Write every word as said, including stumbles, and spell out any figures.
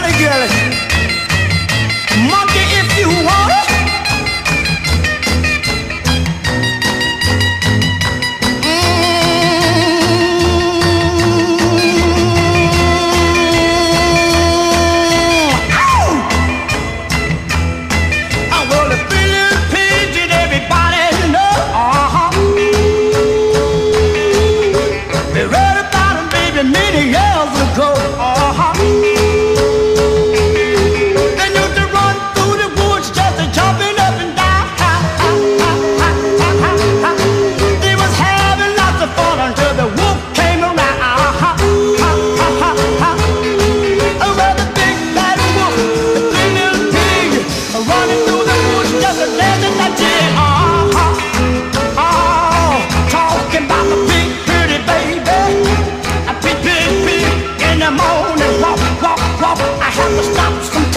girl. Monkey, if you want it. Many years ago, uh-huh. They used to run through the woods just a jumping up and down. They was having lots of fun until the wolf came around. Uh-huh. Oh, well, the big bad wolf, the three little pig, running through the woods just a dancing that jig. Uh-huh. Oh, talking about the big pretty baby. In the morning, walk, walk, walk. I have to stop some